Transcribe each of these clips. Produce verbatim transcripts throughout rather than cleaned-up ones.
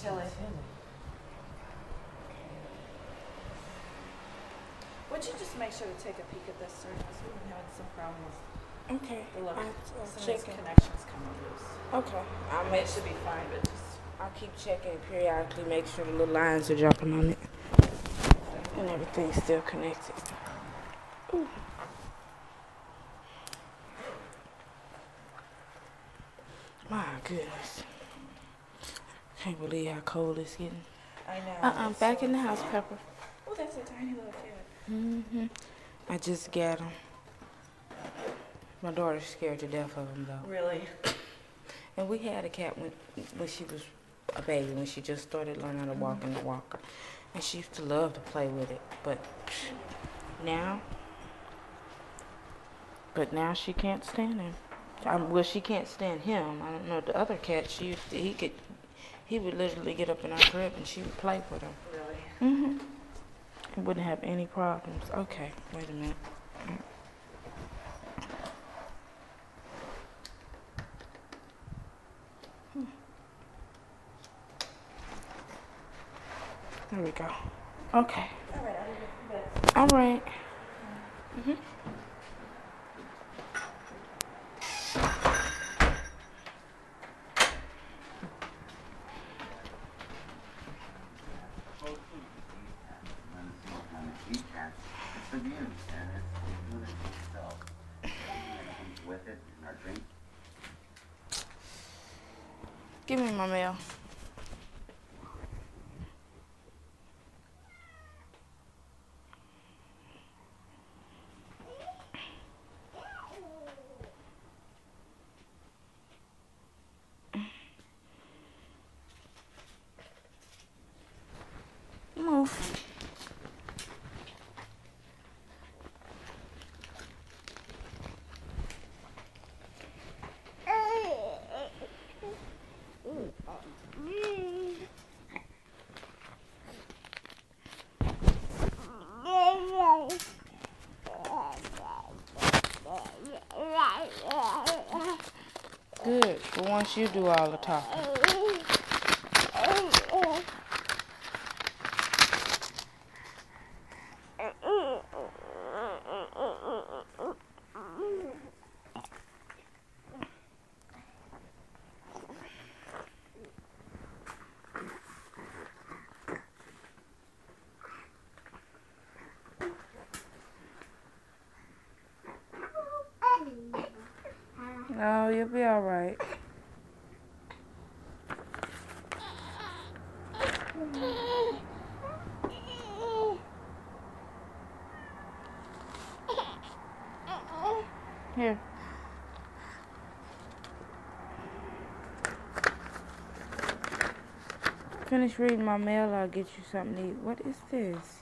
chilly. Would you just make sure to take a peek at this, sir? Because we've been having some problems. Okay. The look, I'll, I'll some of check these it. connections coming loose. Okay. I'll I mean, make it should be fine, but just I'll keep checking periodically, make sure the little lines are dropping on it. And everything's still connected. Ooh. My goodness. Can't believe how cold it's getting. I know. Uh-uh, it's back so in the house, unfair. Pepper. Oh, that's a tiny little kid. Mm-hmm. I just got him. My daughter's scared to death of him, though. Really? And we had a cat when, when she was a baby, when she just started learning to walk in the walker. And she used to love to play with it. But now, but now she can't stand him. Um, well, she can't stand him. I don't know. The other cat, she used to, he could, he would literally get up in our crib and she would play with him. Really? Mm-hmm. He wouldn't have any problems. Okay, wait a minute. Hmm. There we go. Okay. All right, I'll leave it. All right. Mm-hmm. Give me my mail. Move. Good. But once you do all the talking. No, you'll be all right. Here. Finish reading my mail, I'll get you something to eat. What is this?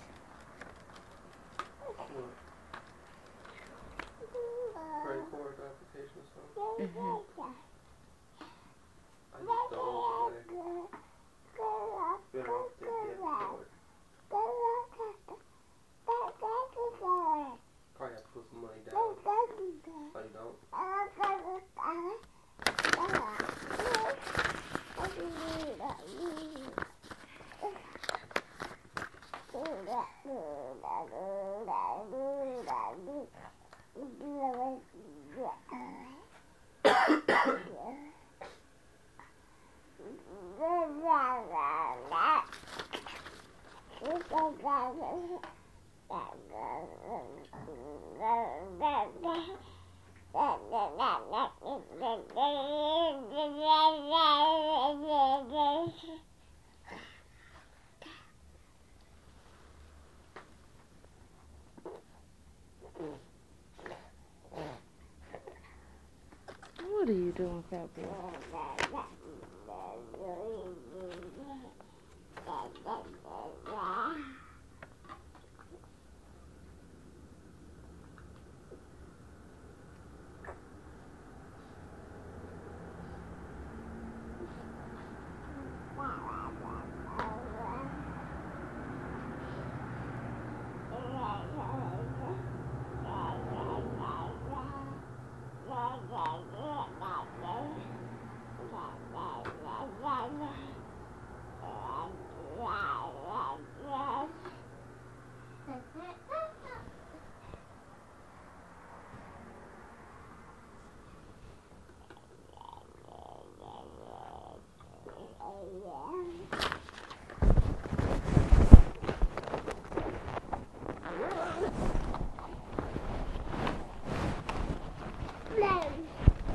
Credit card application or something? Mm-hmm. I just don't know the better off taking the card. Probably have to put some money down. Oh, you don't? What are you doing, fat boy?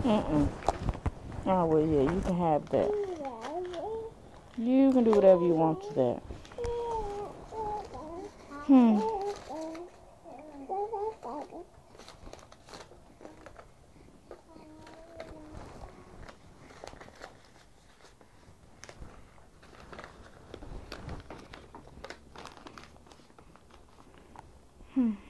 Mm-mm. Oh, well, yeah, you can have that. You can do whatever you want to that. Hmm. Hmm.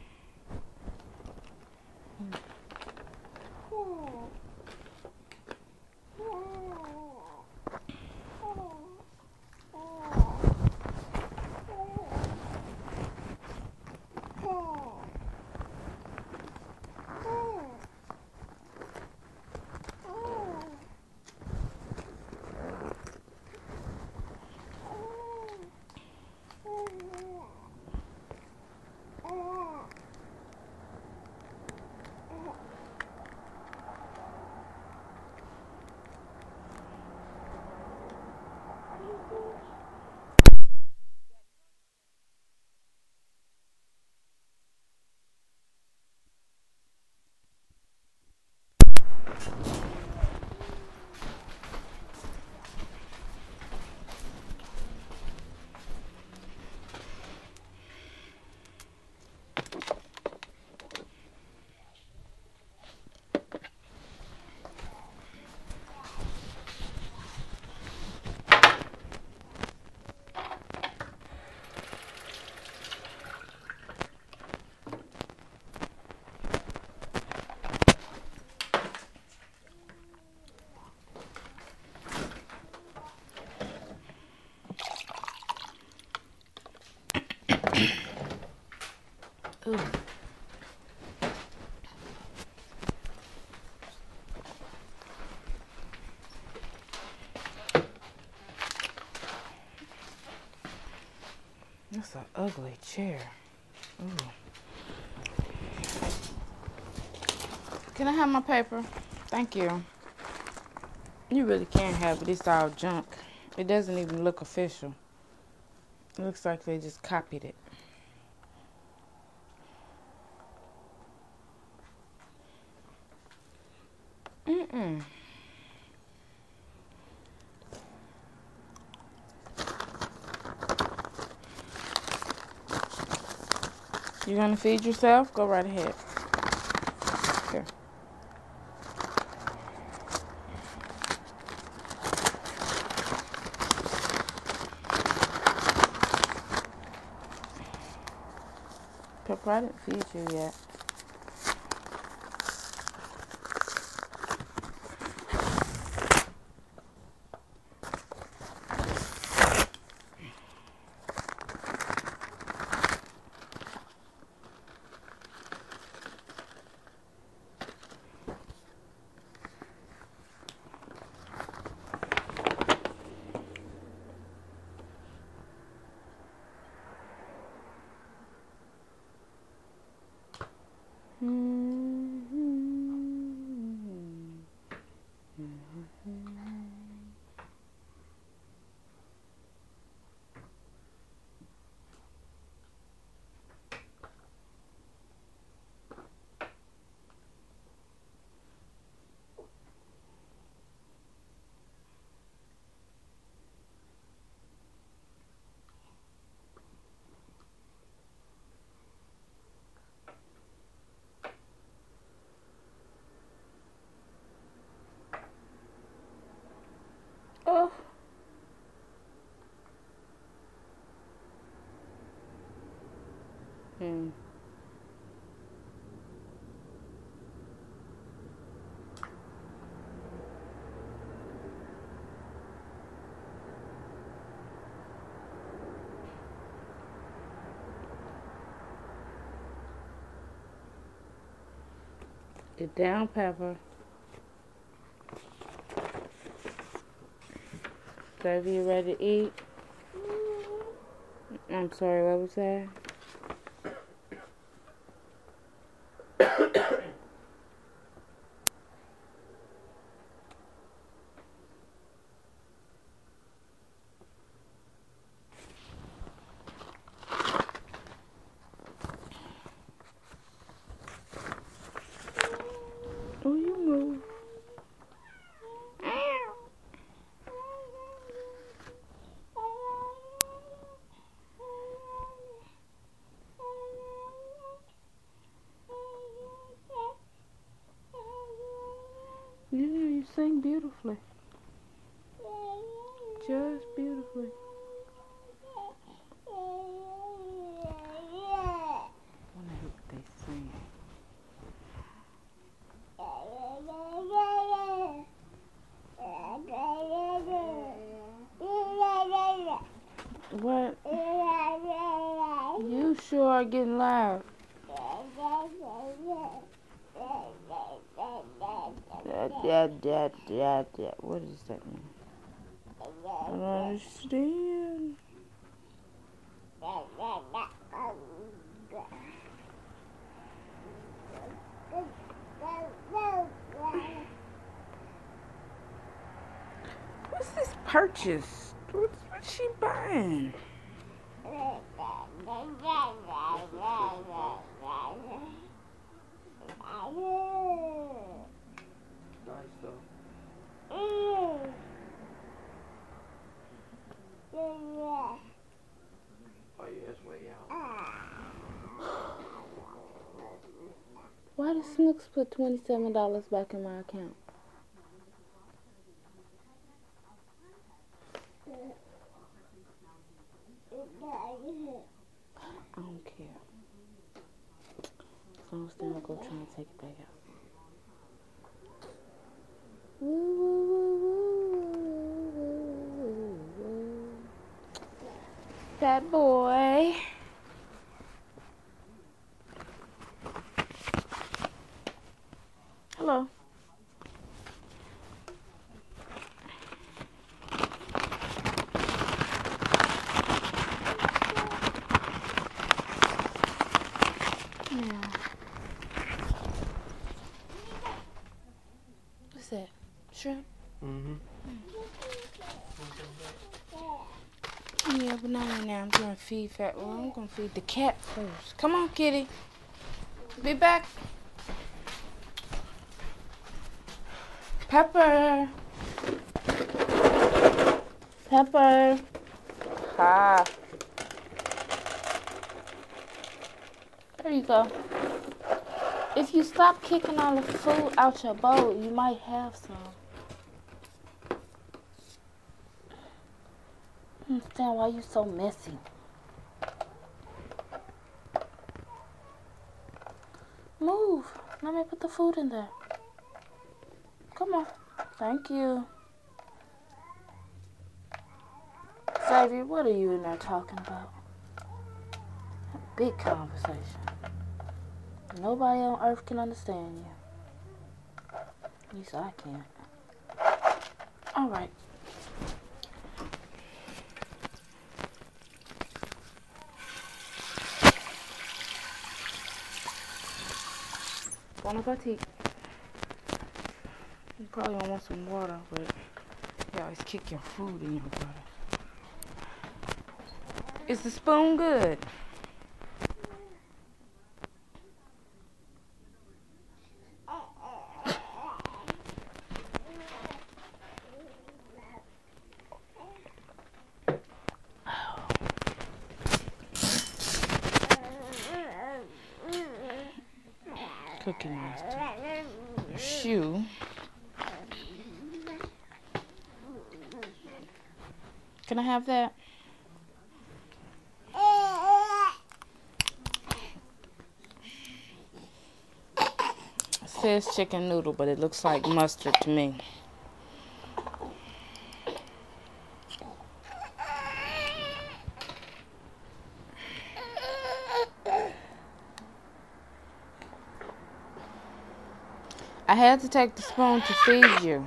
Ooh. That's an ugly chair. Ooh. Can I have my paper? Thank you. You really can't have it. It's all junk. It doesn't even look official. It looks like they just copied it. Mm-mm. You gonna feed yourself? Go right ahead. Here. Pepper, I didn't feed you yet. Oh. Hmm. Get down, Pepper. Baby, you ready to eat? I'm sorry, what was that? Oh, you move. sing beautifully. Just beautifully. I wonder what they sing. What? You sure are getting loud. Dad, dad, dad, dad, dad. What does that mean? I don't understand. What's this purchase? What's, what's she buying? Nice though. Oh yeah, it's way out. Why did Snooks put twenty-seven dollars back in my account? I don't care. As long as they're not gonna try and take it back out. Woo, woo, woo, woo, woo, woo. Fat boy. Hello. Yeah. What's that? Shrimp? Mm-hmm. Yeah, but not right now. I'm gonna feed Fat. Well, I'm gonna feed the cat first. Come on, kitty. Be back. Pepper. Pepper. Ha. There you go. If you stop kicking all the food out your bowl, you might have some. I don't understand why you so messy. Move. Let me put the food in there. Come on. Thank you. Xavier, what are you in there talking about? A big conversation. Nobody on earth can understand you. At least I can't. All right. Bon appetit. You probably don't want some water, but you always kick your food in your water. Is the spoon good? Cookie Monster. Shoe. Can I have that? It says chicken noodle, but it looks like mustard to me. I had to take the spoon to feed you.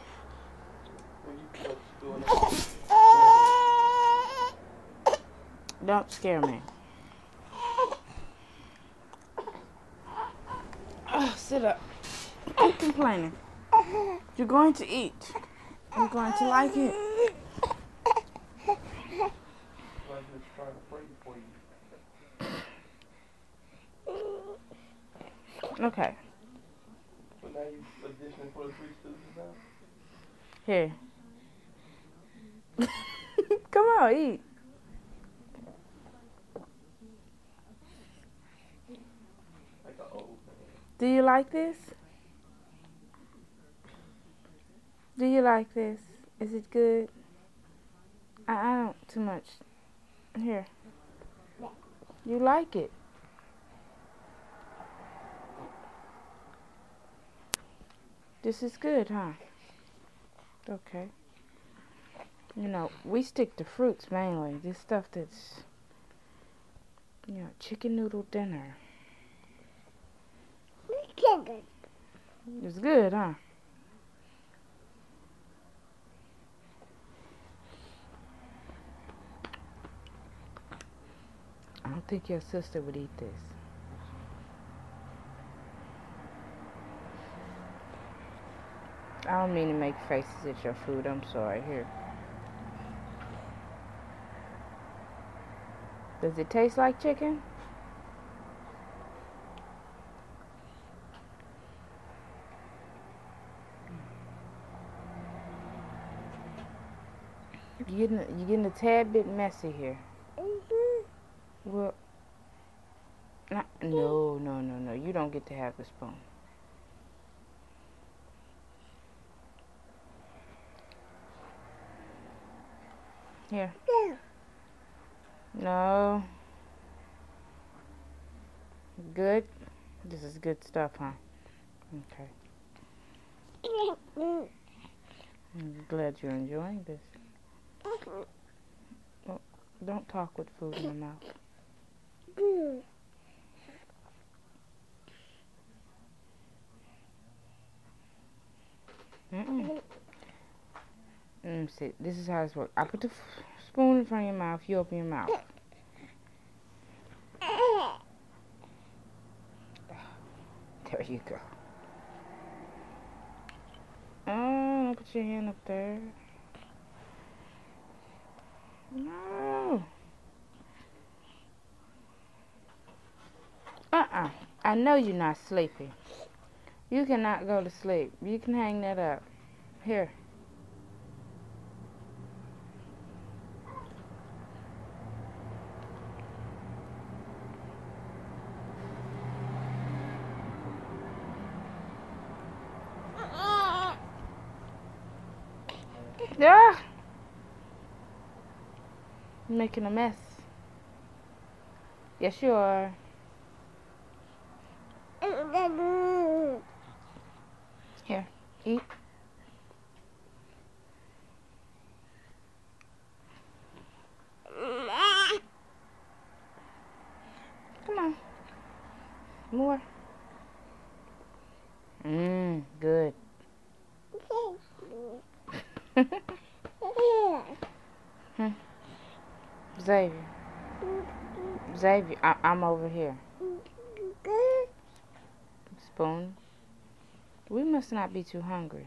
Don't scare me. Oh, sit up. Keep complaining. You're going to eat. You're going to like it. Okay. So now you auditioning for the Three Stooges now? Here. Come on, eat. Like an old man. Do you like this? Do you like this? Is it good? I, I don't too much. Here. You like it? This is good, huh? Okay. You know, we stick to fruits mainly. This stuff that's, you know, chicken noodle dinner. It's good, huh? I don't think your sister would eat this. I don't mean to make faces at your food. I'm sorry. Here. Does it taste like chicken? You're getting, you're getting a tad bit messy here. Well, not, no, no, no, no. You don't get to have the spoon. Here. No. Good? This is good stuff, huh? Okay. I'm glad you're enjoying this. Well, don't talk with food in your mouth. Mm-mm. Let me see. This is how this works. I put the f spoon in front of your mouth. You open your mouth. There you go. Oh, don't put your hand up there. No. Uh-uh. I know you're not sleepy. You cannot go to sleep. You can hang that up. Here. Yeah. You're making a mess. Yes, you are. Here, eat. Come on. More. Mmm, good. hmm. Xavier. Xavier, I I'm over here. Spoon. We must not be too hungry.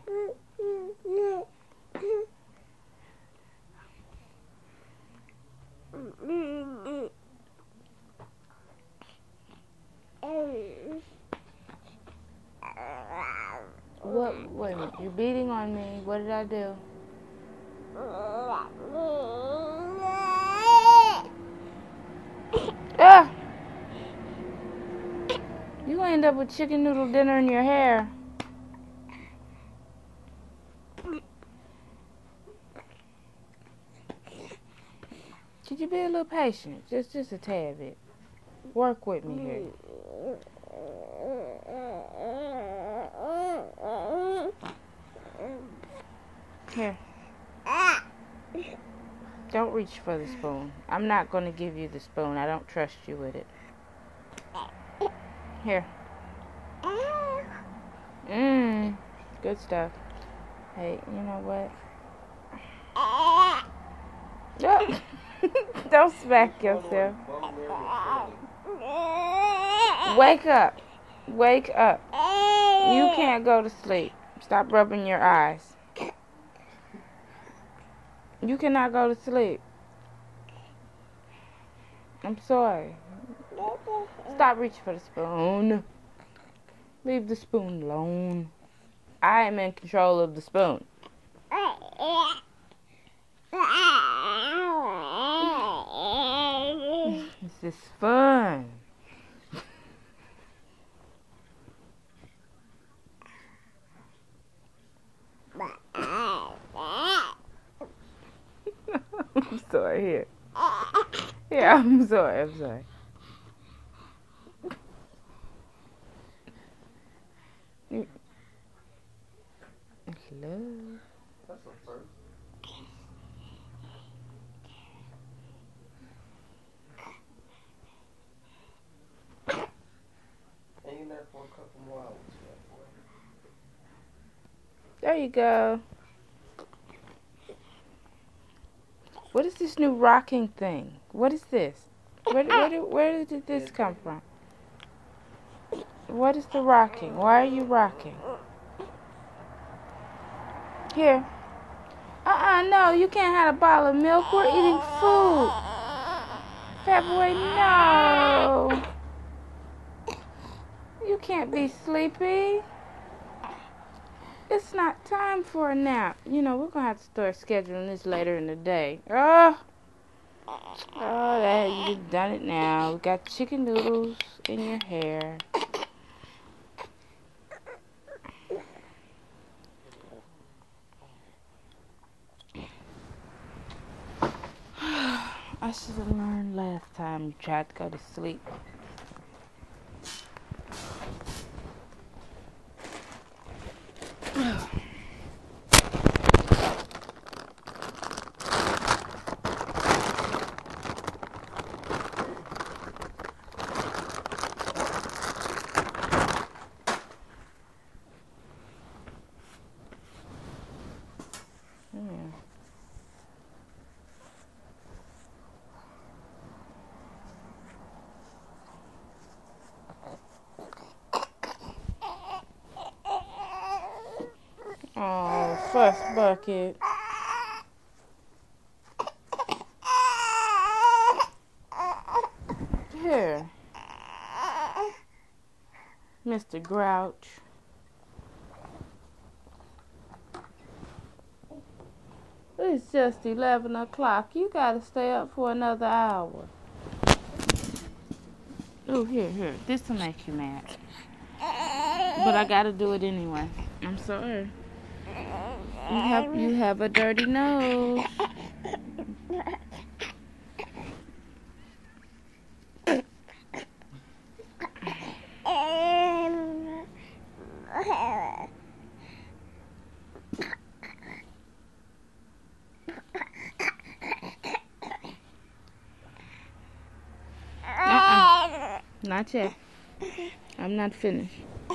What? Wait a minute. You're beating on me. What did I do? Ah! You end up with chicken noodle dinner in your hair. Could you be a little patient? Just, just a tad bit. Work with me here. Here. Don't reach for the spoon. I'm not going to give you the spoon. I don't trust you with it. Here. Mmm. Good stuff. Hey, you know what? Oh. Don't smack yourself. Wake up. Wake up. You can't go to sleep. Stop rubbing your eyes. You cannot go to sleep. I'm sorry. Stop reaching for the spoon. Leave the spoon alone. I am in control of the spoon. This is fun. sorry. Here. Yeah, I'm sorry. I'm sorry. Hello. That's a first. And you left for a couple more hours, that boy. There you go. What is this new rocking thing? What is this? Where, where, did, where did this come from? What is the rocking? Why are you rocking? Here. Uh-uh, no, you can't have a bottle of milk. We're eating food. Fat boy, no. You can't be sleepy. It's not time for a nap. You know, we're going to have to start scheduling this later in the day. Oh, oh that, you've done it now. We got chicken noodles in your hair. I should have learned last time you tried to go to sleep. Yeah. Oh, first bucket. Here, Mister Grouch. It's just eleven o'clock. You gotta stay up for another hour. Oh, here, here. This will make you mad. But I gotta do it anyway. I'm sorry. You have you have a dirty nose. Uh-uh. Not yet. I'm not finished.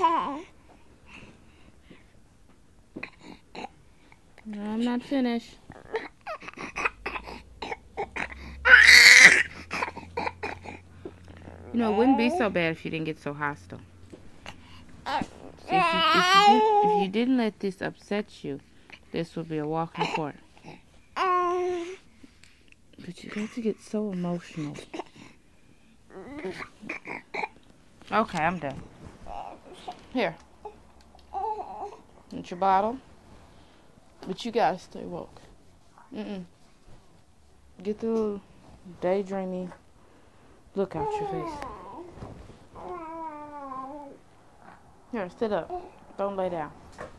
No, I'm not finished. You know, it wouldn't be so bad if you didn't get so hostile. See, if, you, if, you did, if you didn't let this upset you, this would be a walking court. But you got to get so emotional. Okay, I'm done. Here. It's your bottle. But you gotta stay woke. Mm-mm. Get the little daydreamy look out your face. Here, sit up. Don't lay down.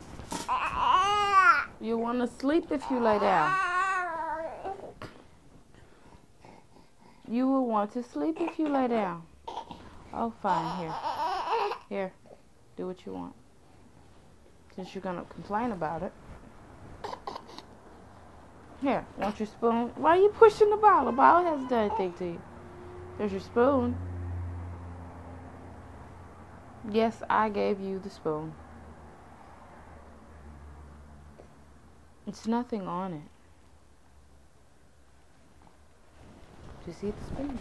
You want to sleep if you lay down. You will want to sleep if you lay down. Oh, fine. Here. Here. Do what you want. Since you're going to complain about it. Here. Want your spoon? Why are you pushing the bottle? The bottle hasn't done anything to you. There's your spoon. Yes, I gave you the spoon. It's nothing on it. Just eat the spoon.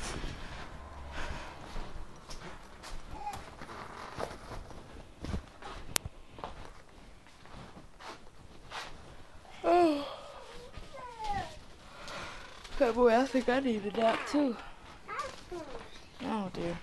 Oh. Hey boy, I think I need a nap too. Oh dear.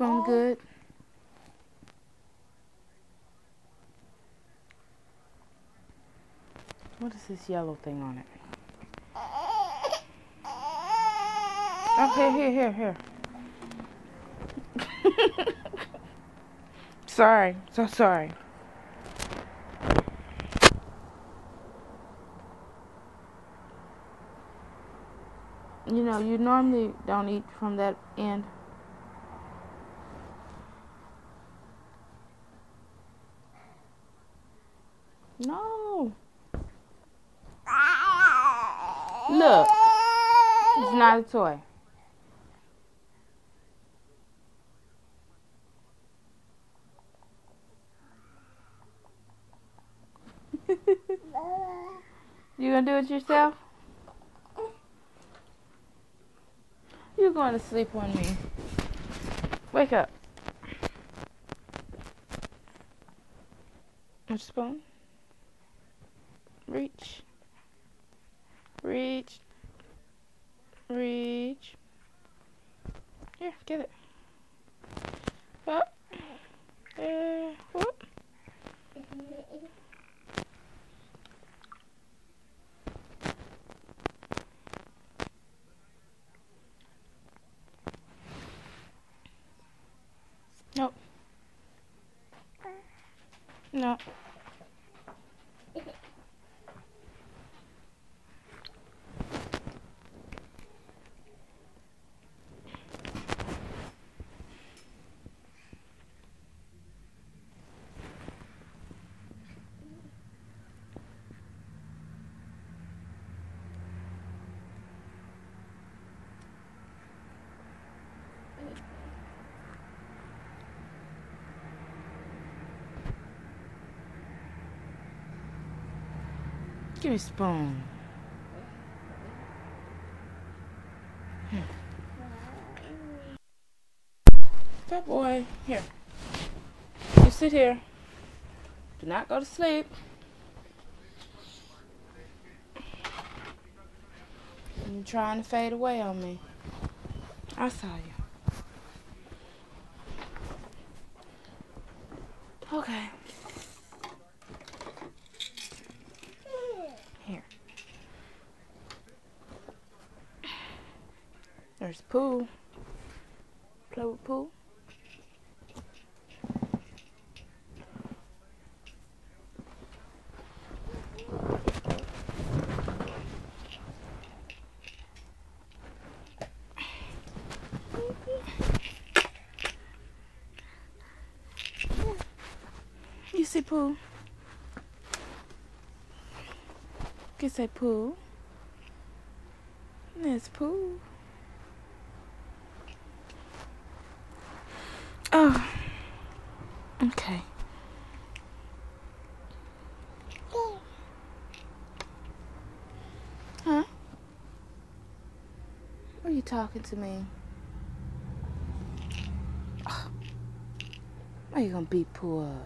spoon good? What is this yellow thing on it? Oh, here, here, here, here. Sorry, so sorry. You know, you normally don't eat from that end. No. Look, it's not a toy. You gonna do it yourself? You're going to sleep on me. Wake up. A spoon. Reach. Reach. Reach. Here, get it. Up. There. Whoop. Nope. No. Give me a spoon. Here. Fat boy, here. You sit here. Do not go to sleep. You're trying to fade away on me. I saw you. Okay. Here. There's Pooh. Play with Pooh. You see Pooh? You say Pooh. There's Pooh. Oh. Okay. Huh? Are you talking to me? Oh. Why are you gonna beat Pooh up?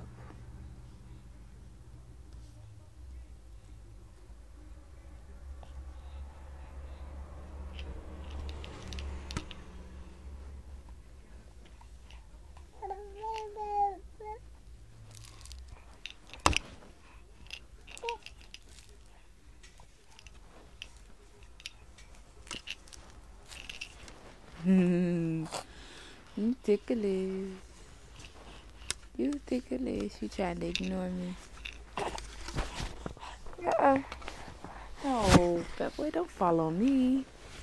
You ticklish. You ticklish. You trying to ignore me. Uh-uh. No, that boy, don't follow me.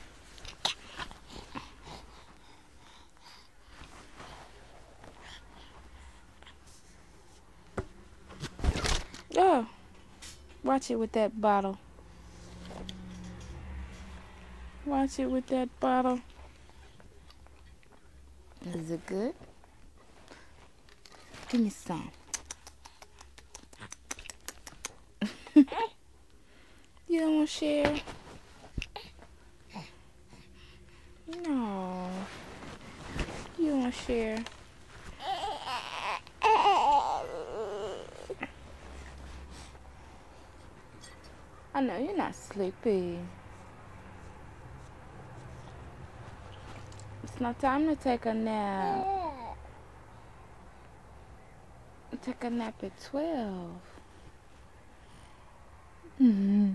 Oh, watch it with that bottle. Watch it with that bottle. Is it good? Give me some. You don't want to share? No. You don't want to share? I know you're not sleepy. It's not time to take a nap. take a nap at twelve. Mm-hmm.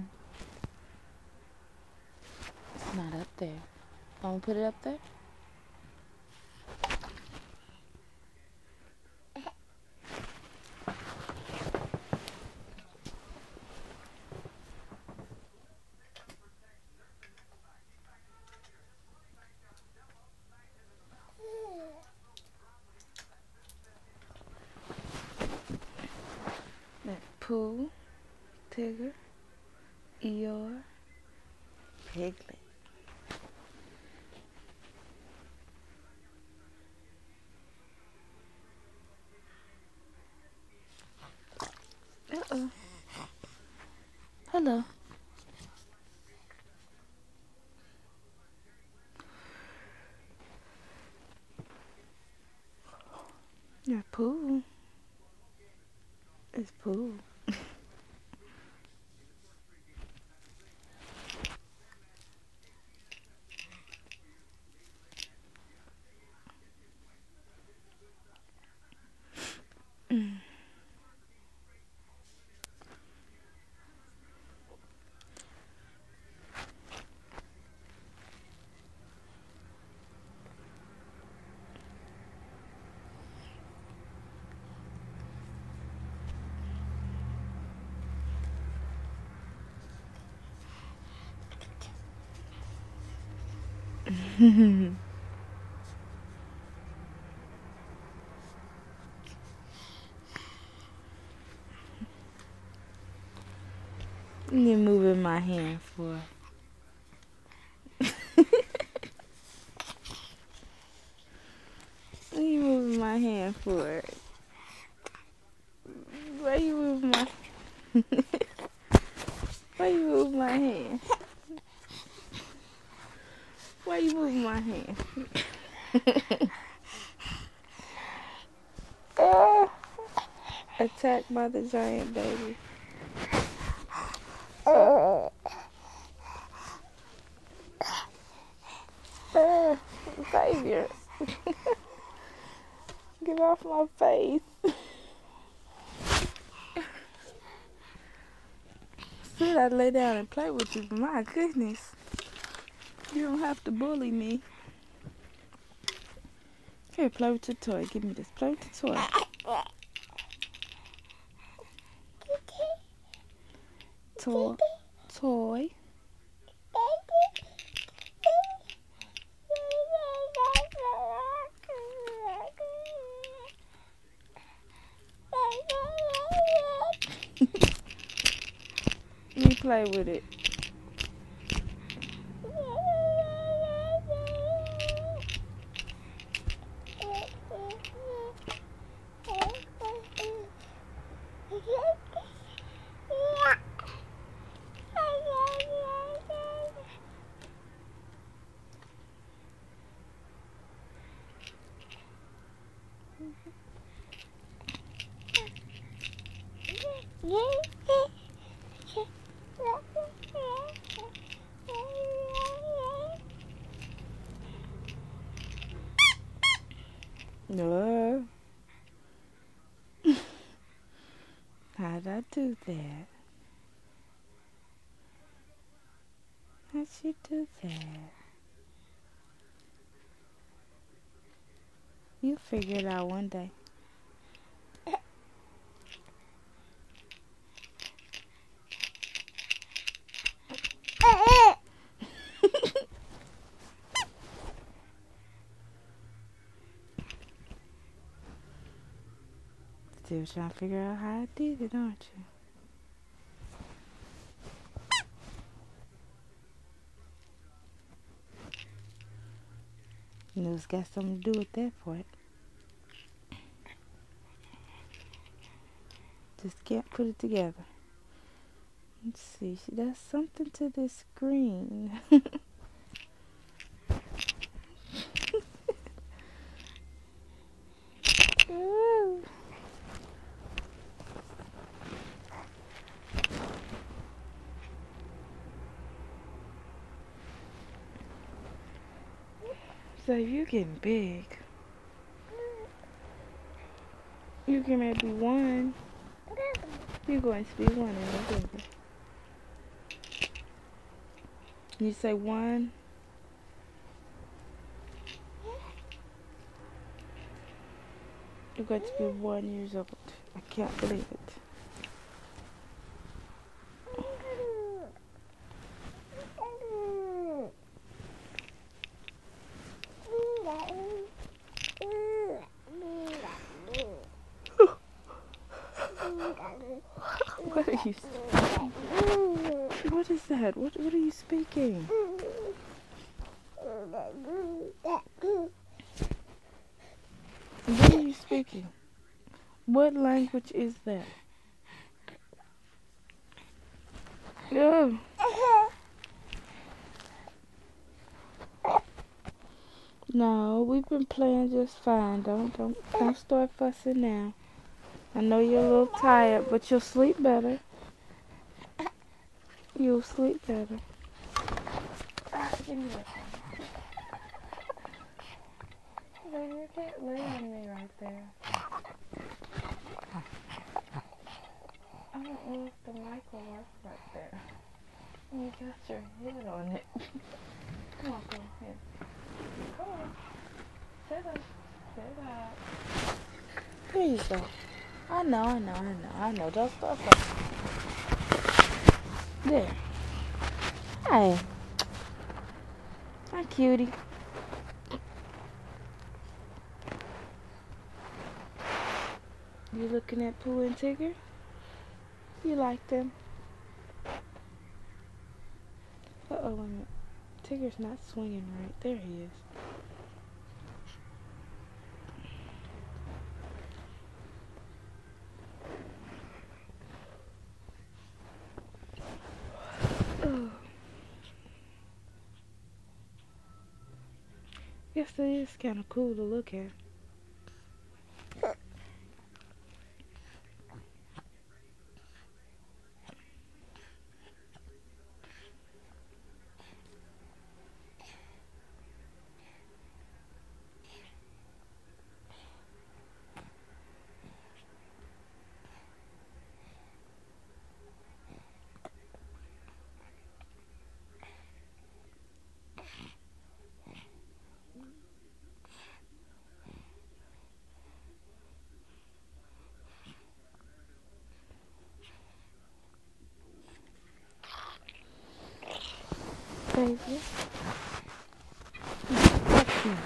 It's not up there. I'm gonna put it up there. That Pooh, Tigger, Eeyore, Piglet. Uh-oh. Hello. Yeah, Pooh. It's Pooh. You moving my hand for What you moving my hand for? Why you moving my Why you moving my hand? Why you moving my hand? Oh, attacked by the giant baby. Oh, oh, Savior. Get off my face. Said I'd lay down and play with you, but my goodness. You don't have to bully me. Here, play with your toy. Give me this. Play with the toy. Toy. Toy. Let me play with it. No. How'd I do that? How'd you do that? You'll figure it out one day. Still trying to figure out how I did it, aren't you? You know, it's got something to do with that part. Just can't put it together. Let's see, she does something to this screen. Ooh. So you're getting big. You can maybe one. You're going to be one in November. You say one. You're going to be one years old. I can't believe it. What are you speaking? What is that? What What are you speaking? What are you speaking? What language is that? Yeah. No, we've been playing just fine. Don't don't don't start fussing now. I know you're a little tired, but you'll sleep better. You'll sleep better. Ah, give me that phone. Baby, you can't lay on me right there. I don't know if the mic will work right there. You got your head on it. Come on, go ahead. Come on. Sit up. Sit up. There you go. I know, I know, I know, I know. Don't start fussing. There. Hey. Hi, cutie. You looking at Pooh and Tigger? You like them? Uh-oh, wait a minute. Tigger's not swinging right. There he is. Oh. Guess that is kind of cool to look at. Baby. Touch me.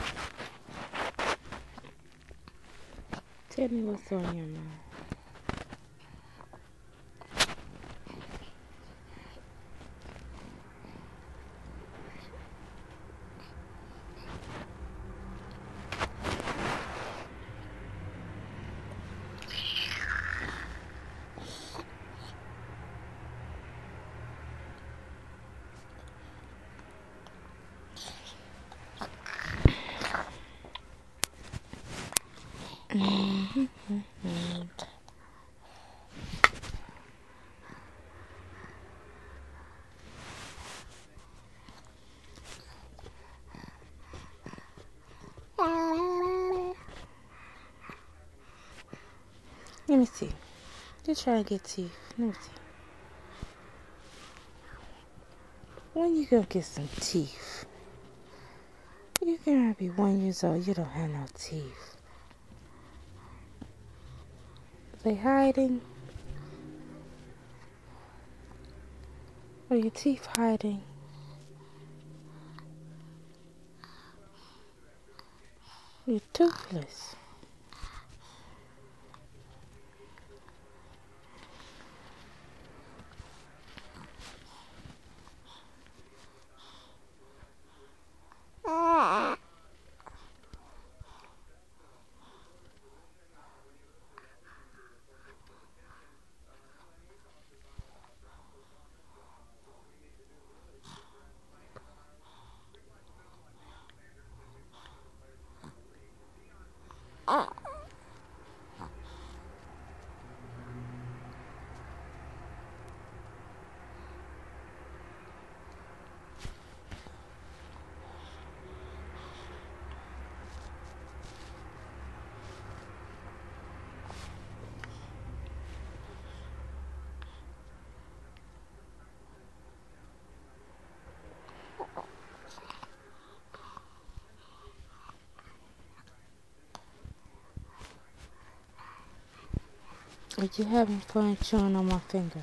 Tell me what's on your mind. Mm-hmm. Let me see. Just trying to get teeth. Let me see. When you gonna get some teeth? You gonna be one years old. You don't have no teeth. They hiding? Are your teeth hiding? You're toothless. Are you having fun chewing on my finger?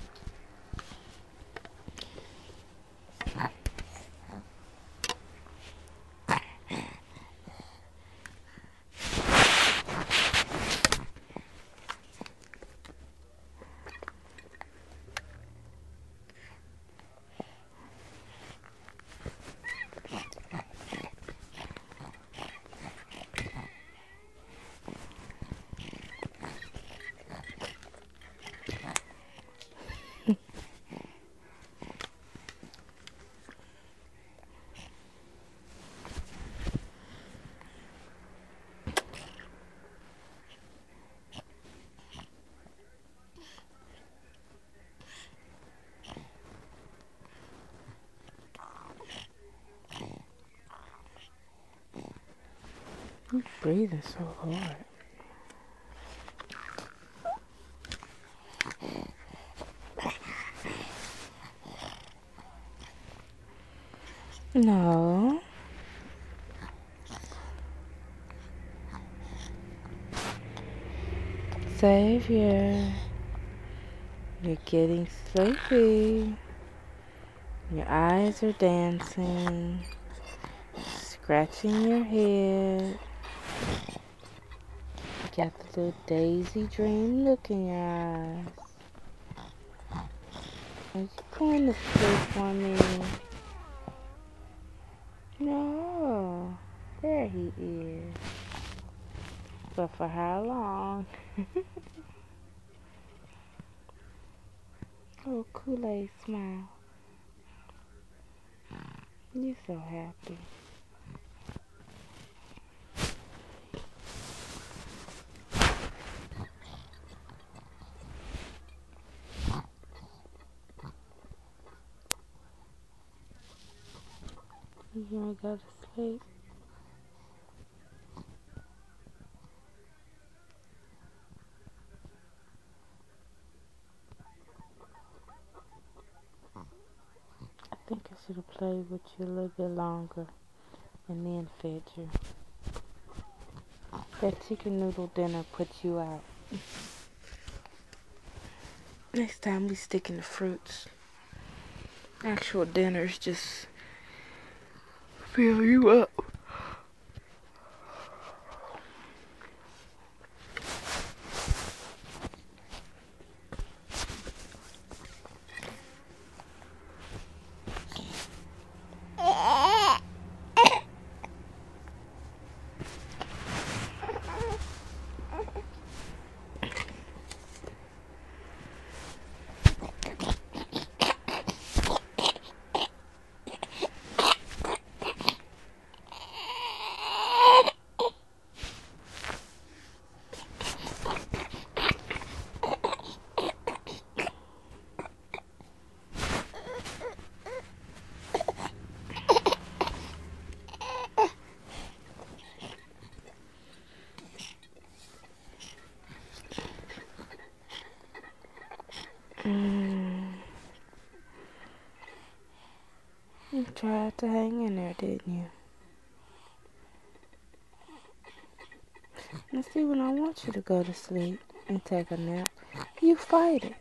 You're breathing so hard. No. Savior, you're getting sleepy. Your eyes are dancing, scratching your head. You got the little daisy dream look in your eyes. Are you going to sleep for me? No. There he is. But for how long? Oh, Kool-Aid smile. You're so happy. You wanna go to sleep? I think I should have played with you a little bit longer and then fed you. That chicken noodle dinner put you out. Next time we stick in the fruits. Actual dinners just fill you up. Mm. You tried to hang in there, didn't you? And see, when I want you to go to sleep and take a nap, you fight it.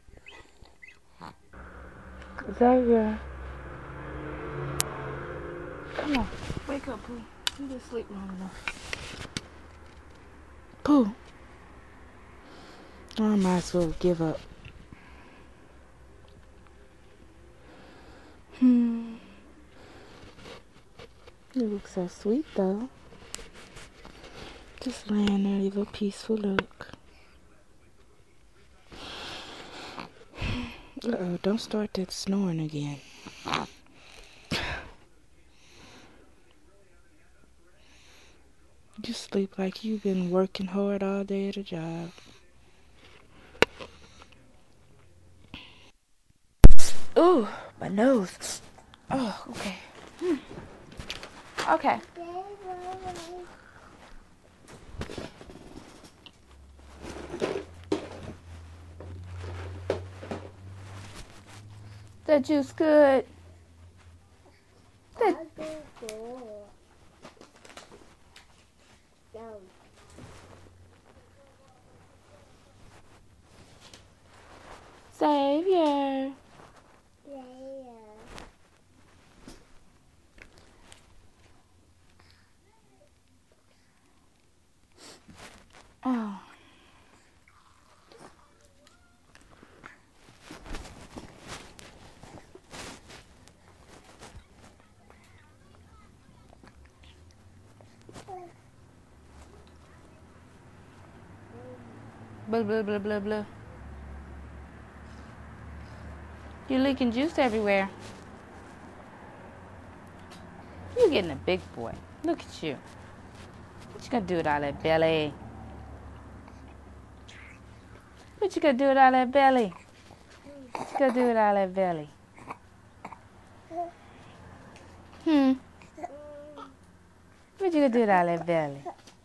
Xavier, come on, wake up, Pooh. You didn't sleep long enough. Pooh. I might as well give up. Hmm. You look so sweet, though. Just laying there, you have a peaceful look. Uh-oh, don't start that snoring again. You sleep like you've been working hard all day at a job. Ooh, my nose. Oh, okay. Hmm. Okay. That juice good. That Blah, blah, blah, blah, blah. You're leaking juice everywhere. You're getting a big boy. Look at you. What you gonna do with all that belly? What you gonna do with all that belly? What you gonna do with all that belly? Hmm. What you gonna do with all that belly?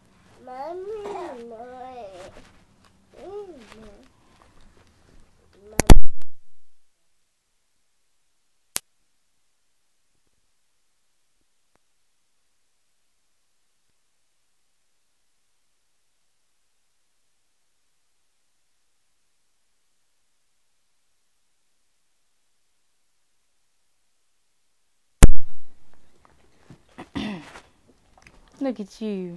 Look at you.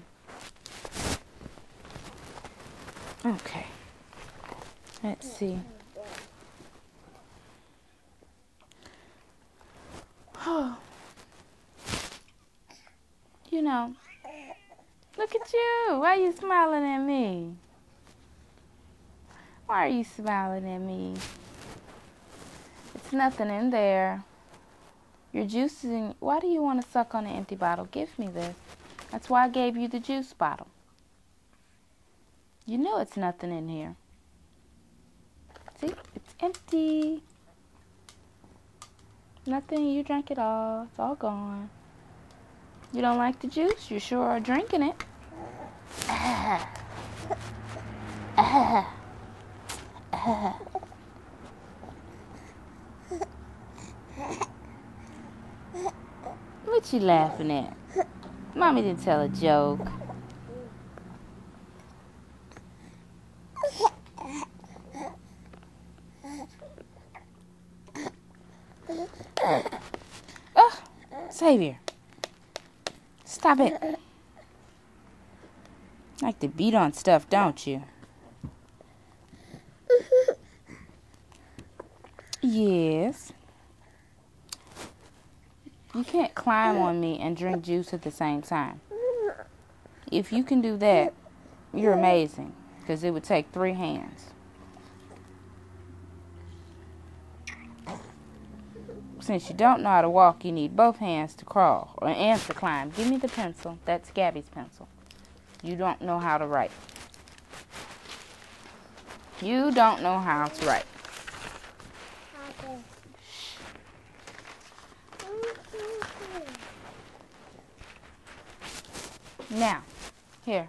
Okay. Let's see. Oh. You know, look at you. Why are you smiling at me? Why are you smiling at me? It's nothing in there. Your juice is in. Why do you want to suck on an empty bottle? Give me this. That's why I gave you the juice bottle. You know it's nothing in here. See, it's empty. Nothing, you drank it all. It's all gone. You don't like the juice? You sure are drinking it. Ah. Ah. Ah. What you laughing at? Mommy didn't tell a joke. Oh, Xavier. Stop it. Like to beat on stuff, don't you? Yes. You can't climb on me and drink juice at the same time. If you can do that, you're amazing, because it would take three hands. Since you don't know how to walk, you need both hands to crawl or and to climb. Give me the pencil. That's Gabby's pencil. You don't know how to write. You don't know how to write. Now, here.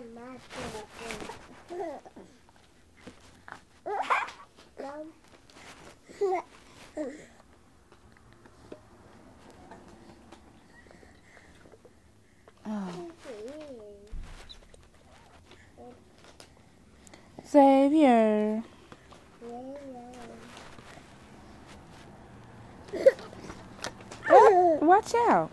Oh. Xavier. Oh, watch out.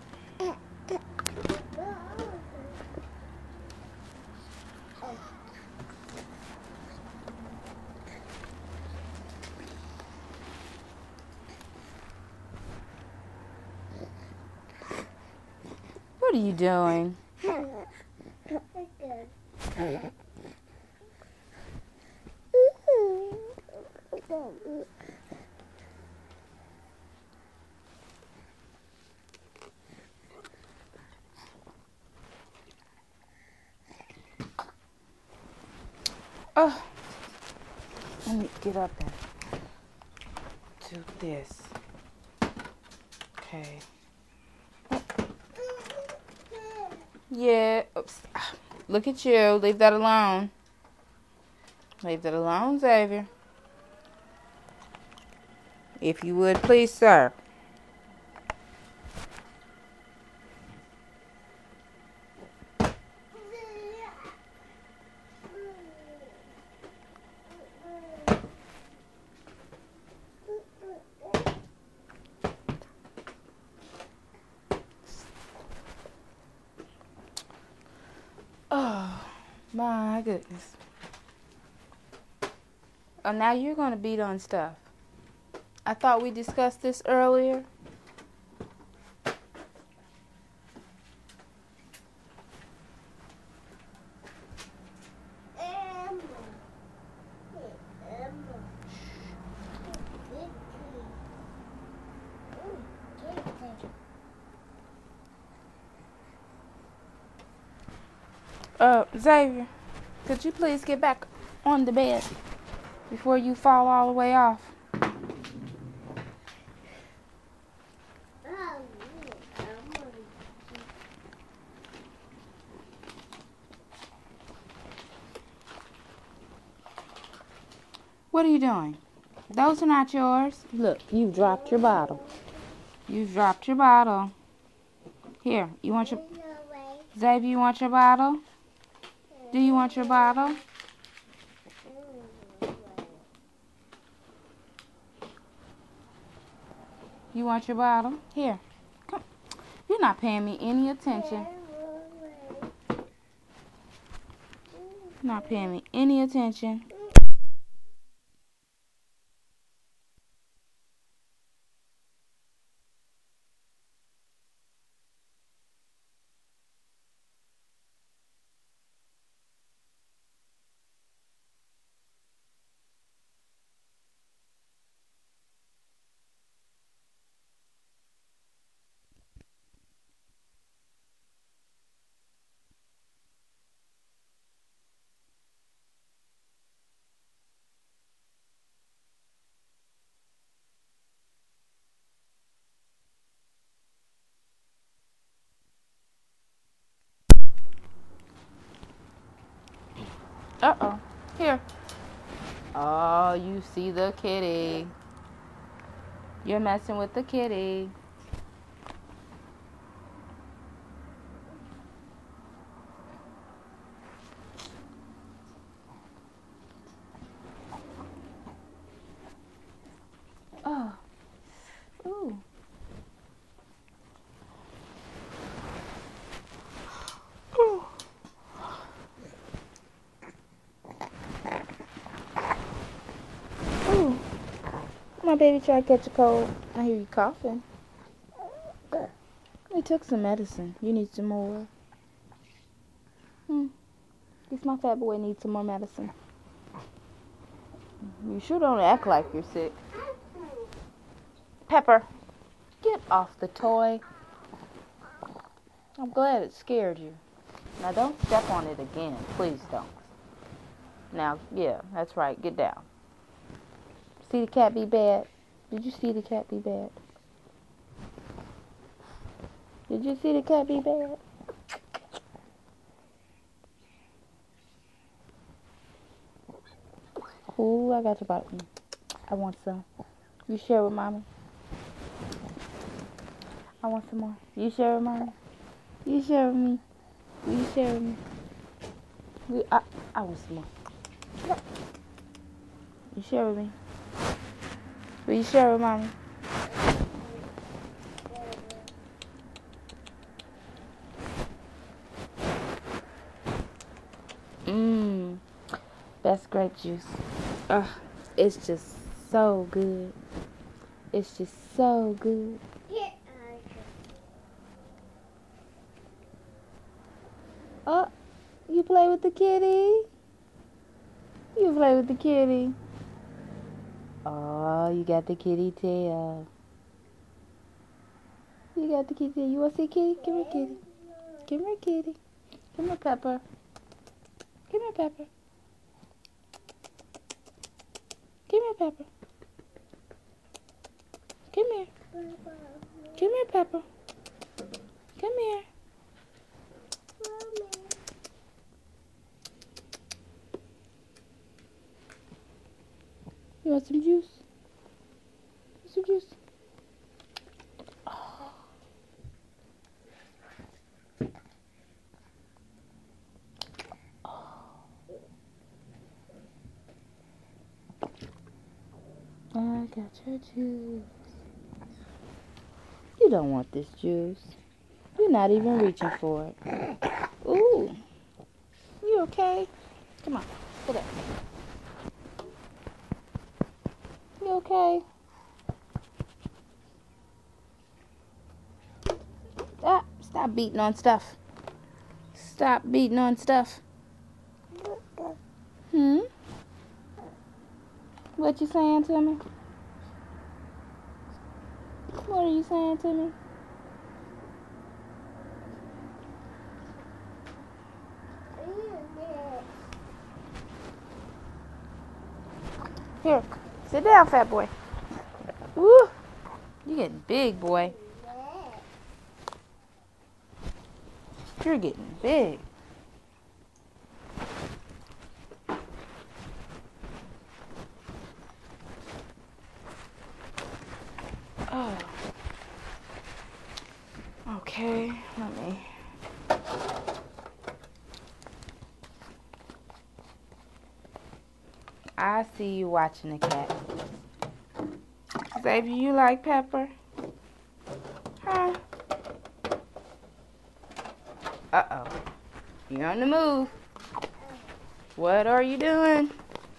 What are you doing? Oh, let me get up and do this. Okay. Yeah. Oops. Look at you. Leave that alone. Leave that alone, Xavier. If you would, please, sir. Oh, my goodness. Oh, now you're going to beat on stuff. I thought we discussed this earlier. Uh, Xavier, could you please get back on the bed before you fall all the way off? What are you doing? Those are not yours. Look, you've dropped your bottle. You've dropped your bottle. Here, you want your... Xavier, you want your bottle? Do you want your bottle? You want your bottle? Here. Come. You're not paying me any attention. You're not paying me any attention. Uh-oh. Here. Oh, you see the kitty. You're messing with the kitty. Oh. Ooh. Ooh. Ooh. My baby tried to catch a cold. I hear you coughing. We took some medicine. You need some more. Hmm. Guess my fat boy needs some more medicine. You sure don't act like you're sick. Pepper, get off the toy. I'm glad it scared you. Now don't step on it again. Please don't. Now, yeah, that's right. Get down. See the cat be bad? Did you see the cat be bad? Did you see the cat be bad? Ooh, I got your bottle. I want some. You share with mommy. I want some more. You share with mommy. You share with me. Will you share with me? We, I, I want some more. You share with me. Will you share with mommy? Mmm. Best grape juice. Ugh, it's just so good. It's just so good. Oh, you play with the kitty? You play with the kitty? Oh, you got the kitty tail. You got the kitty tail. You want to see kitty? Come here, kitty. Come here, kitty. Come here, Pepper. Come here, Pepper. Come here, Pepper. Come here. Come here, Pepper. Come here. You want some juice? Some juice? Oh. Oh. I got your juice. You don't want this juice. You're not even reaching for it. Ooh. You okay? Come on. Sit up. You okay? Ah, stop beating on stuff. Stop beating on stuff. Hmm? What you saying to me? What are you saying to me? Here, sit down, fat boy. Woo! You getting big, boy. You're getting big. Oh. Okay, let me. I see you watching the cat. Xavier, you like Pepper? Huh? Uh-oh. You're on the move. What are you doing?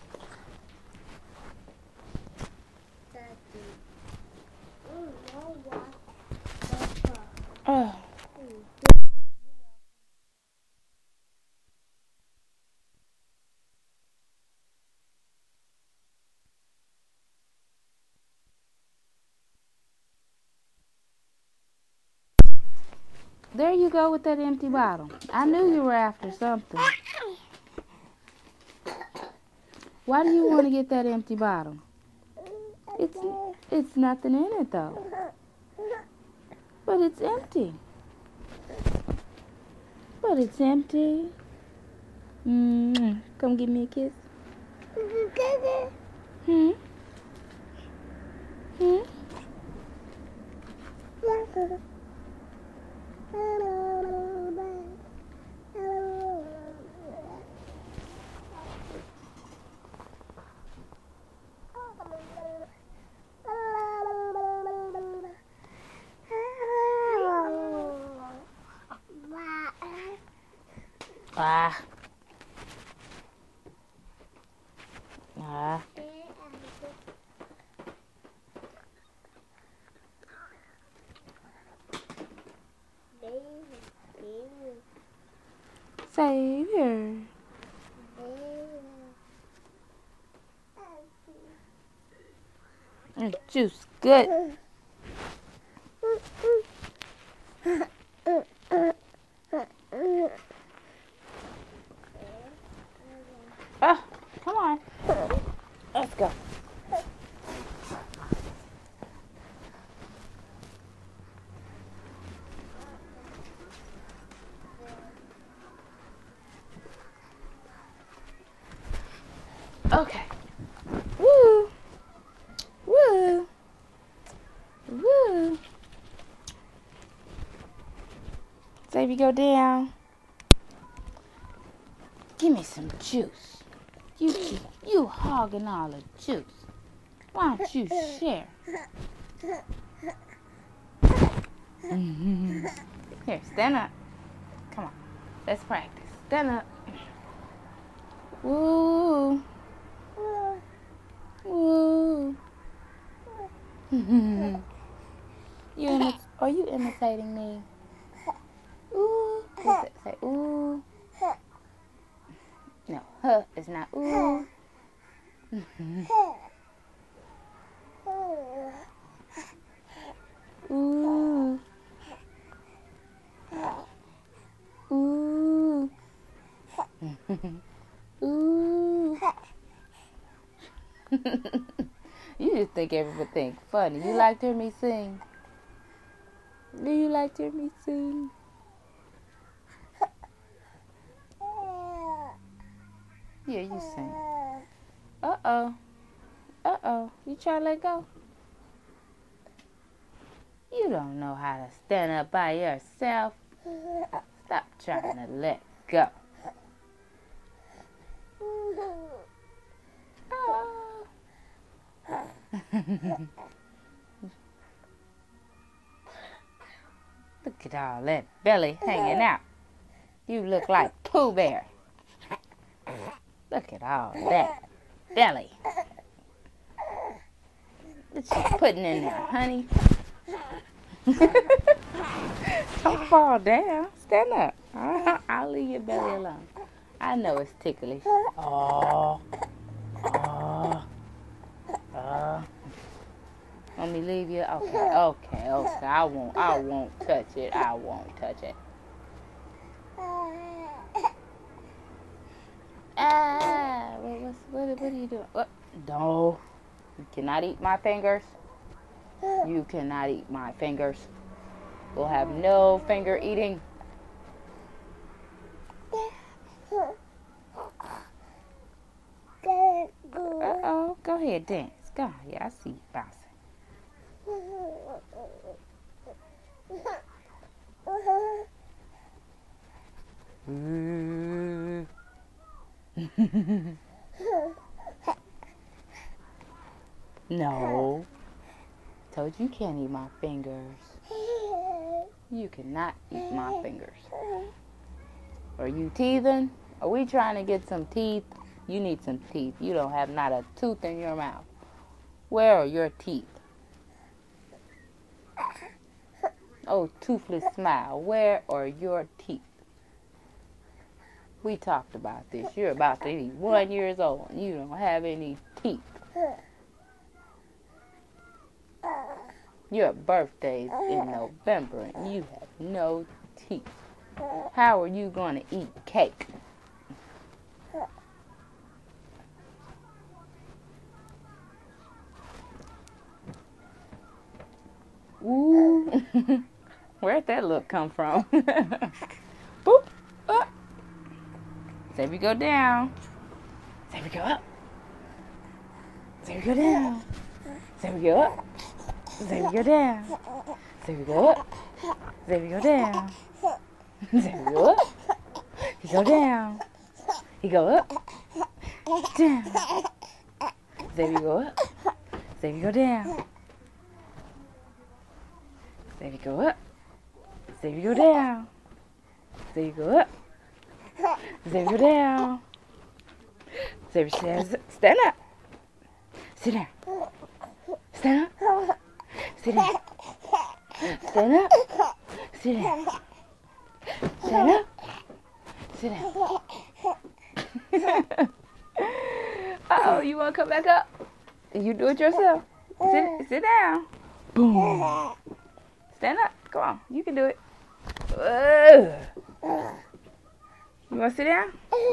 Oh. There you go with that empty bottle. I knew you were after something. Why do you want to get that empty bottle? It's it's nothing in it though. But it's empty. But it's empty. Mm-hmm. Come give me a kiss. Hmm? Hmm? Ah. Ah. Savior. Your juice good. Oh, come on. Let's go. Okay. Woo. Woo. Woo. Xavier, go down. Give me some juice. You keep you hogging all the juice. Why don't you share? Here, stand up. Come on. Let's practice. Stand up. Woo. Woo. you imi- are you imitating me? Ooh. What's it? Say ooh. No, huh, it's not ooh. Ooh. Ooh. Ooh. You just think everything funny. You like to hear me sing? Do you like to hear me sing? Yeah, you sing. Uh-oh. Uh-oh. You try to let go? You don't know how to stand up by yourself. Stop trying to let go. Oh. Look at all that belly hanging out. You look like Pooh Bear. Look at all that belly. What you putting in there, honey? Don't fall down. Stand up. I'll leave your belly alone. I know it's ticklish. Oh. Oh. Oh. Want me to leave you? Okay, okay, okay. I won't, I won't touch it. I won't touch it. Ah, what, what's, what, what are you doing? What? No. You cannot eat my fingers. You cannot eat my fingers. We'll have no finger eating. Uh-oh. Go ahead, dance. Go. Yeah, I see you bouncing. No. Told you you can't eat my fingers. You cannot eat my fingers. Are you teething? Are we trying to get some teeth? You need some teeth. You don't have not a tooth in your mouth. Where are your teeth? Oh, toothless smile. Where are your teeth? We talked about this. You're about to be one years old and you don't have any teeth. Your birthday's in November and you have no teeth. How are you going to eat cake? Ooh. Where'd that look come from? Boop. Up. Say we go down. Say we go up. Say we go down. Say we go up. Say we go down. Say we go up. Say we go down. Say we go up. He go down. He go up. Down. Say we go up. Say we go down. Say we go up. Say we go down. Say we go up. Say we go down. Say we stand up. Sit down. Stand up. Sit down. Stand up. Sit down. Stand up. Sit down. Uh-oh, you want to come back up? You do it yourself. Sit, sit down. Boom. Stand up. Come on. You can do it. Ugh. You want to sit down?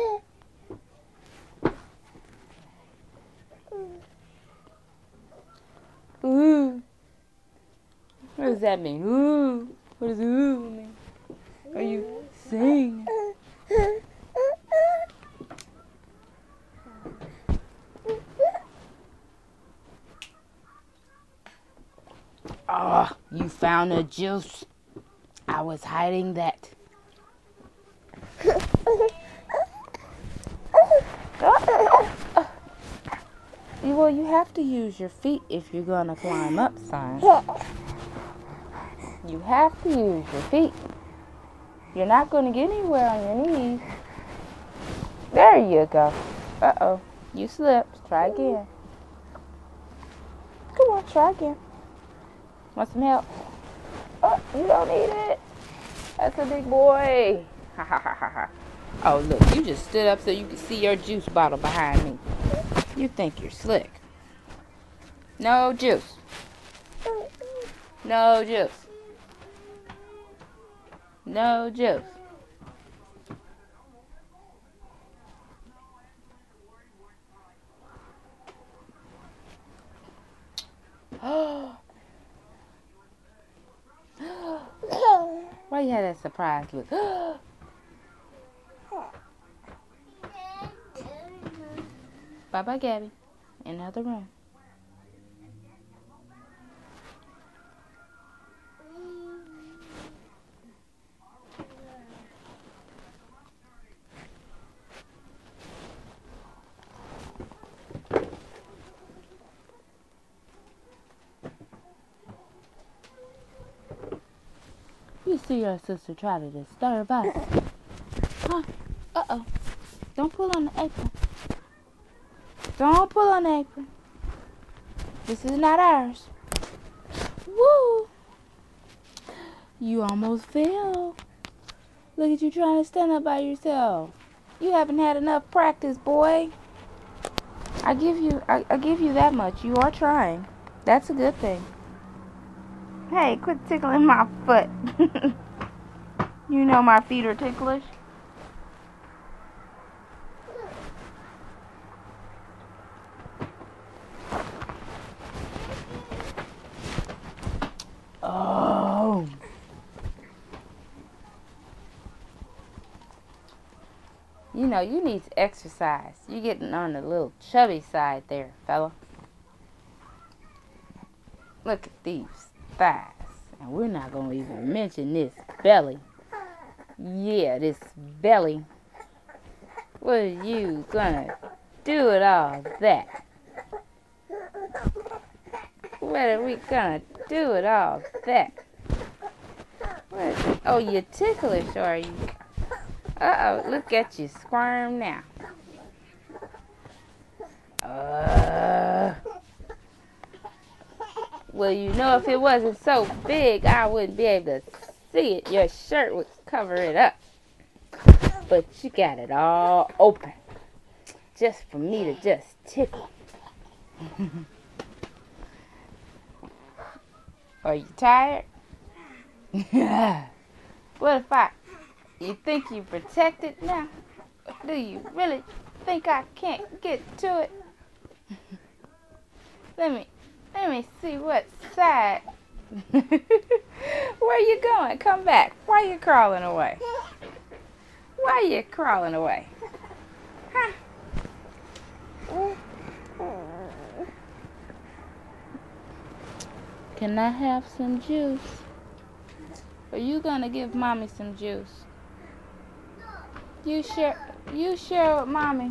Ooh. What does that mean? Ooh. What does ooh mean? Are you singing? Oh, you found a juice. I was hiding that. Well, you have to use your feet if you're going to climb up, son. You have to use your feet. You're not going to get anywhere on your knees. There you go. Uh-oh. You slipped. Try again. Come on, try again. Want some help? Oh, you don't need it. That's a big boy. Ha ha ha ha ha. Oh, look. You just stood up so you can see your juice bottle behind me. You think you're slick. No juice. No juice. No juice. Why you had that surprise look? Bye-bye, Gabby. In the other room. You see your sister try to disturb us. Huh? Uh-oh. Don't pull on the apron. Don't pull on the apron. This is not ours. Woo! You almost fell. Look at you trying to stand up by yourself. You haven't had enough practice, boy. I give you I, I give you that much. You are trying. That's a good thing. Hey, quit tickling my foot. You know my feet are ticklish. You know, you need to exercise. You're getting on the little chubby side there, fella. Look at these thighs. And we're not going to even mention this belly. Yeah, this belly. What are you going to do with all that? What are we going to do with all that? What? Oh, you're ticklish, are you? Uh-oh, look at you squirm now. Uh, well, you know, if it wasn't so big, I wouldn't be able to see it. Your shirt would cover it up. But you got it all open. Just for me to just tickle. Are you tired? What if I... You think you protected now? Do you really think I can't get to it? Let me... Let me see what side. Where you going? Come back. Why you crawling away? Why you crawling away? Huh? Can I have some juice? Are you gonna give mommy some juice? You share. You share with mommy.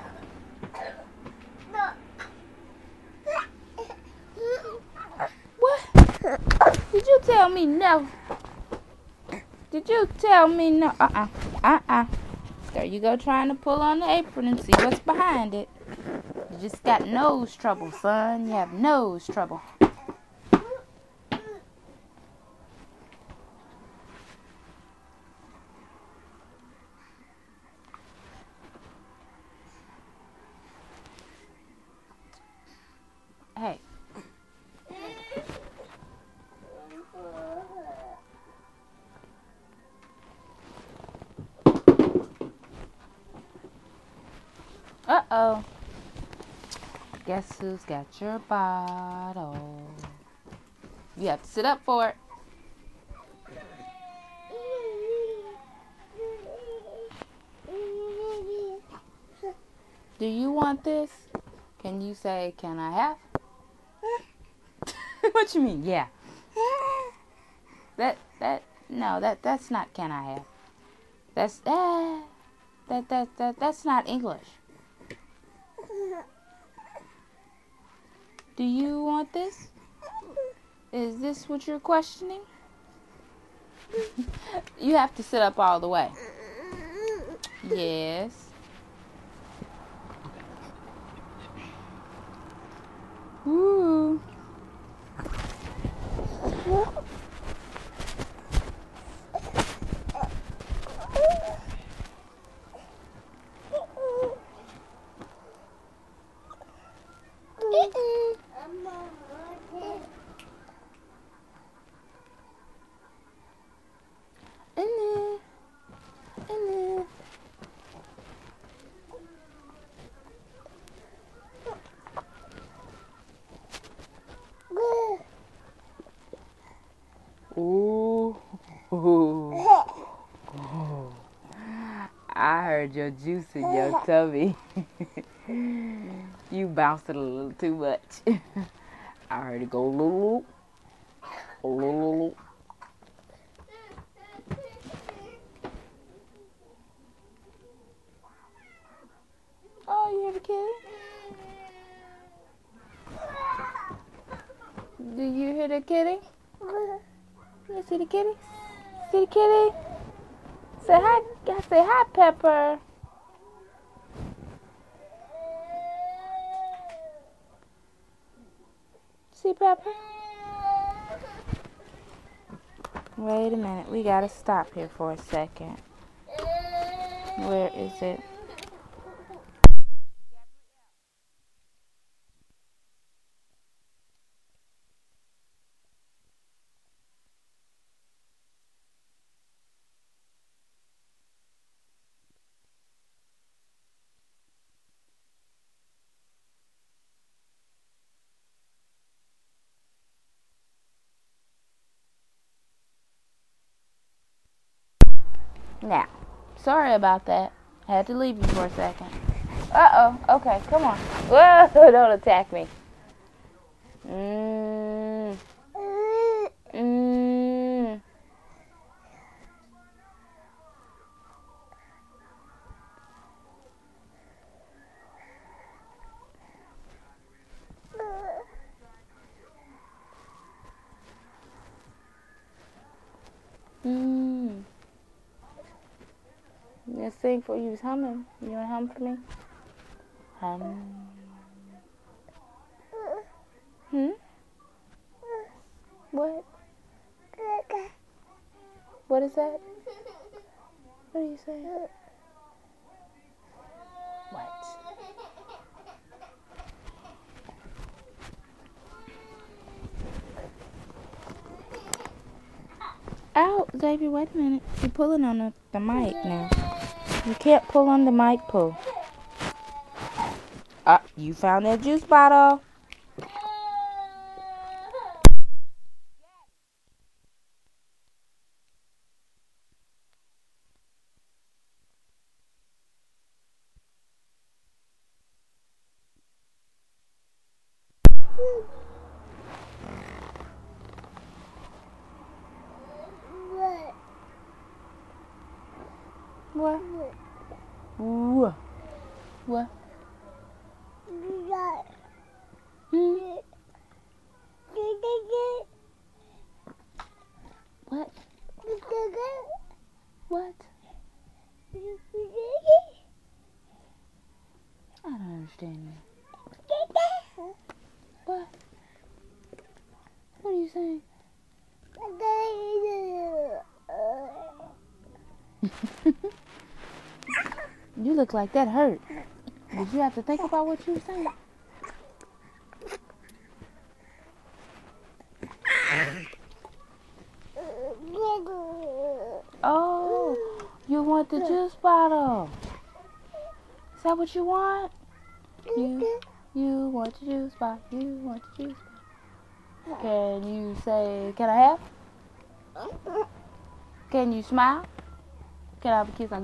What? Did you tell me no? Did you tell me no? Uh-uh. Uh-uh. There you go trying to pull on the apron and see what's behind it. You just got nose trouble, son. You have nose trouble. Hey. Uh-oh. Guess who's got your bottle? You have to sit up for it. Do you want this? Can you say, can I have? What you mean? Yeah. That, that, no, that, that's not can I have. That's, uh, that, that, that, that's not English. Do you want this? Is this what you're questioning? You have to sit up all the way. Yes. Woo. Ooh. Ooh. I heard your juice in your tummy. You bounced it a little too much. I heard it go loo loo. Oh, you hear the kitty? Do you hear the kitty? You see the kitty? See the kitty? Say hi. Say hi, Pepper. See Pepper? Wait a minute. We gotta stop here for a second. Where is it? Now, sorry about that. Had to leave you for a second. Uh-oh. Okay, come on. Whoa, don't attack me. Mmm. Mmm. Mmm. Let's sing for you. Humming. You want to hum for me? Hum. Hmm? What? What is that? What are you saying? What? Ow, Xavier, wait a minute. You're pulling on the, the mic now. You can't pull on the mic pull. Ah, you found that juice bottle. What? What? What? Hmm? What? What? I don't understand you. What? What are you saying? You look like that hurt. Did you have to think about what you were saying? Oh, you want the juice bottle. Is that what you want? You, you want the juice bottle. You want the juice bottle. Can you say, can I have? Can you smile? Can I have a kiss on